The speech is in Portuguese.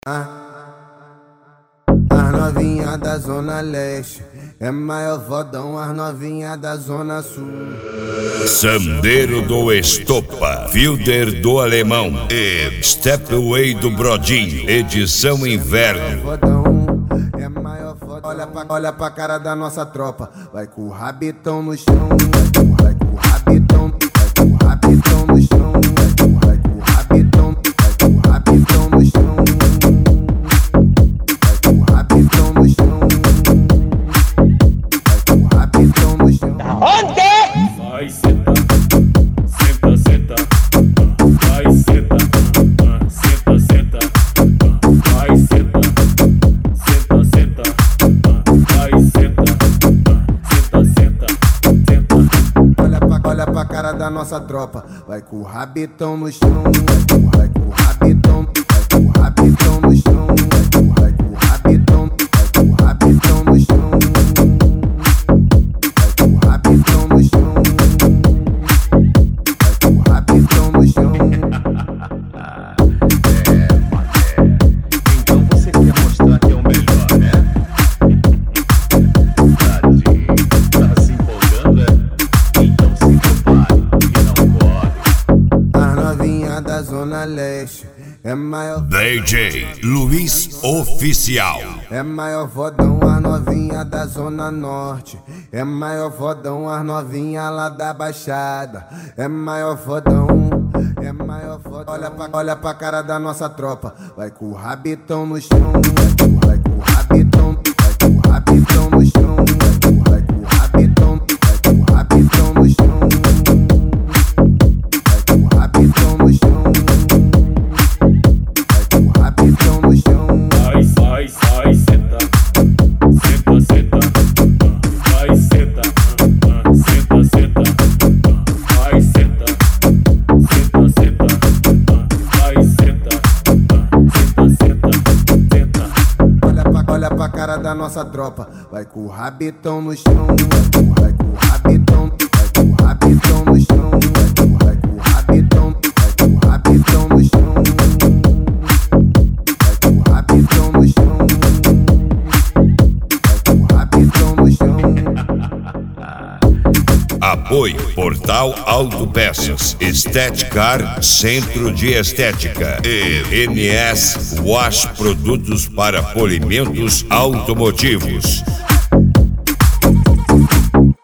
As novinha da Zona Leste é maior fodão, as novinha da Zona Sul. Sandeiro do Estopa, Fielder do Alemão e Stepway do Brodinho, edição inverno. É maior fodão, olha pra cara da nossa tropa. Vai com o rabitão no chão, vai com o rabitão, vai com o rabitão no chão, vai com o rabitão, vai com o rabitão no chão. Vai senta, senta, senta, vai senta, senta, senta, vai senta, senta, senta, vai senta, senta, senta, senta. Olha pra cara da nossa tropa, vai com o rabitão no chão, vai com o rabitão, vai com o rabitão no chão, vai com o rabitão, vai com o rabitão no chão. Então você quer mostrar que é o melhor, né? Tá se empolgando, é? Então se prepare e não corre. As novinha da Zona Leste é maior. DJ Luiz Oficial. É maior fodão, as novinha da Zona Norte. É maior fodão, as novinha lá da Baixada. É maior fodão, é maior fodão. Olha pra cara da nossa tropa. Vai com o rabitão no chão, vai com o rabitão, vai com o rabitão no chão, vai com o rabitão, vai com o rabitão no chão, vai com o rabitão no chão, vai com o rabitão no chão. Vai, senta, senta, senta, vai senta, senta, senta, vai senta, senta, senta, vai senta, senta, senta. Olha pra cara da nossa tropa, vai com o rabitão no chão, vai com o rabitão, vai com o rabitão no chão, vai com o rabitão, vai com o rabitão no chão, vai com o rabitão no chão, vai com o rabitão no chão. Apoio Portal Autopeças, Estética, Centro de Estética e MS Wash, produtos para polimentos automotivos.